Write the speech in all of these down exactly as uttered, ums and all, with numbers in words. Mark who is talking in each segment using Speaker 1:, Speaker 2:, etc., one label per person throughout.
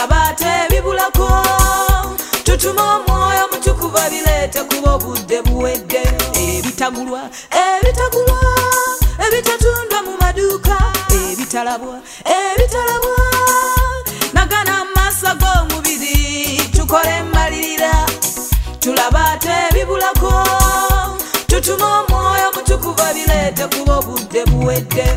Speaker 1: tulabate bibulako tutuma omwoyo mutukuvu abireete kuba obudde buwedde ebitagulwa ebitagulwa ebitatundwa mu maduuka ebitalabwa ebitalabwa nagana amaaso g'omubiri tukole emmalirira tulabate bibulako tutuma omwoyo mutukuvu abireete kuba obudde buwedde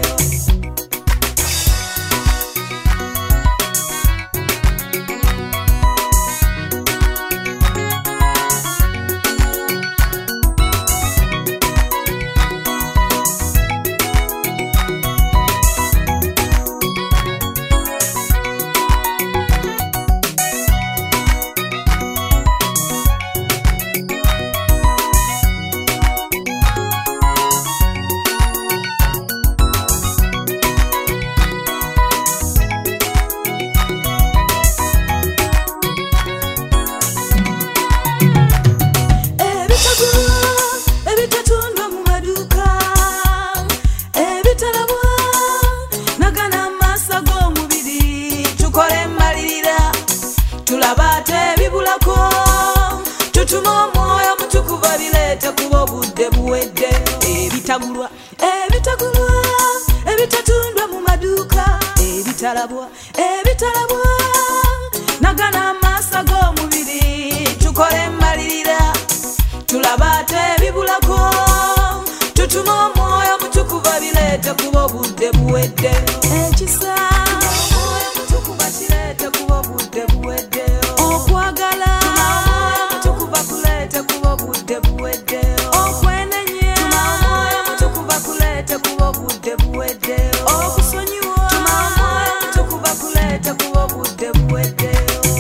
Speaker 1: tulabate bibulako tutuma omwoyo mutukuvu abireete kuba obudde buwedde ebitagulwa ebitagulwa ebitatundwa mu maduuka ebitalabwa ebitalabwa nagana amaaso g'omubiri tukole emmalirira tulabate bibulako tutuma omwoyo mutukuvu abireete kuba obudde buwedde ekisa omwoyo mutukuvu akireete kuba obudde buwedde okwagala mutukuvu akuleete kuba obudde buwedde okwenenya omwoyo mutukuvu akuleete kuba obudde buwedde okusonyiwa omwoyo mutukuvu akuleete kuba obudde buwedde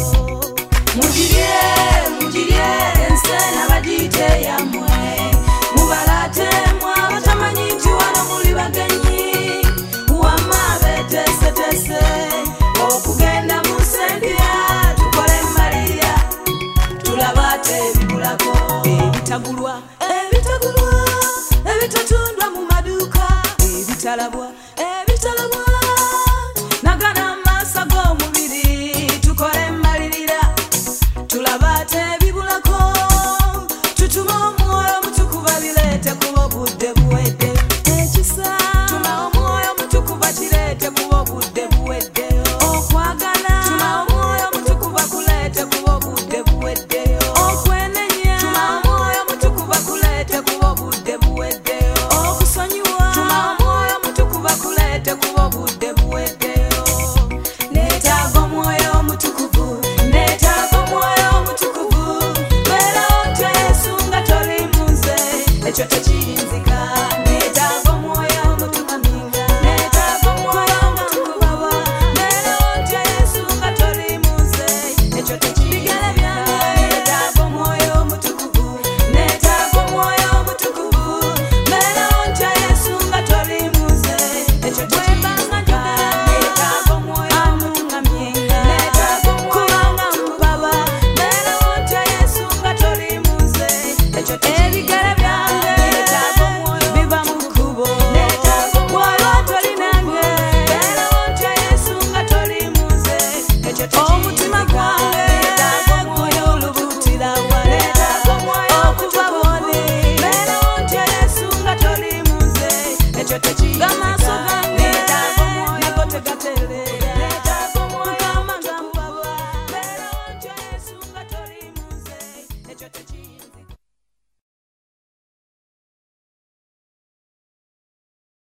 Speaker 1: mugirye mugirye ensena bagiyite yammwe mubalatemu abatamanyi nti wano muli bagenyi wamma beteesetese okugenda mu sembya tukole emmalirira tulabate ebibulako ebitagulwa ebitagulwa ebitatundwa mu maduuka ebitalabwa ebitalabwa nagana amaaso g'omubiri tukole emmalirira tulabate ebibulako tutuma omwoyo mutukuvu abireete kuba obudde buwedde ekisa tuma omwoyo mutukuvu akireete kuba obudde buwedde okwagala tuma omwoyo mutukuvu akuleete kuba obudde buwedde okwenenya tuma omwoyo mutukuvu akuleete kuba obudde buwedde okusonyiwa tuma omwoyo mutukuvu akuleete kuba obudde buwedde neetaaga omwoyo mutukuvu neetaaga omwoyo mutukuvu beerawo ntya Yesu nga toli mu nze ekyo tekiyinzika neetaaga omwoyo mutukuvu neetaaga omwoyo mutukuvu baba beerawo ntya Yesu nga toli mu nze ekyo tekiyinzika neetaaga omwoyo mutukuvu neetaaga omwoyo mutukuvu beerawo ntya Yesu nga toli mu nze ekyo tekiyinzika neetaaga omwoyo mutukuvu neetaaga kubanga mpaba beerawo ntya Yesu nga toli mu nze ekyo ebigere byange neetaaga omwoyo biva mu kkubo neetaaga wala toli nange beerawo ntya Yesu nga toli mu nze ekyo omutima gwange neetaaga omwoyo olubuutira wala neetaaga omwoyo okuva bw'oli beerawo ntya Yesu nga toli mu nze ekyo tekiyinzika